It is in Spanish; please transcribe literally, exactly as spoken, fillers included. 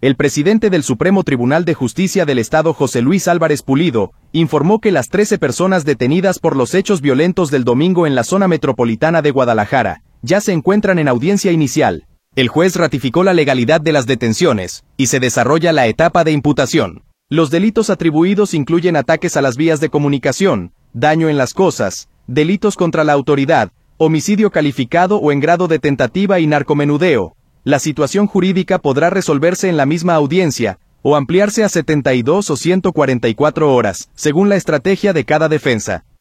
El presidente del Supremo Tribunal de Justicia del Estado, José Luis Álvarez Pulido, informó que las trece personas detenidas por los hechos violentos del domingo en la zona metropolitana de Guadalajara, ya se encuentran en audiencia inicial. El juez ratificó la legalidad de las detenciones, y se desarrolla la etapa de imputación. Los delitos atribuidos incluyen ataques a las vías de comunicación, daño en las cosas, delitos contra la autoridad, homicidio calificado o en grado de tentativa y narcomenudeo. La situación jurídica podrá resolverse en la misma audiencia, o ampliarse a setenta y dos o ciento cuarenta y cuatro horas, según la estrategia de cada defensa.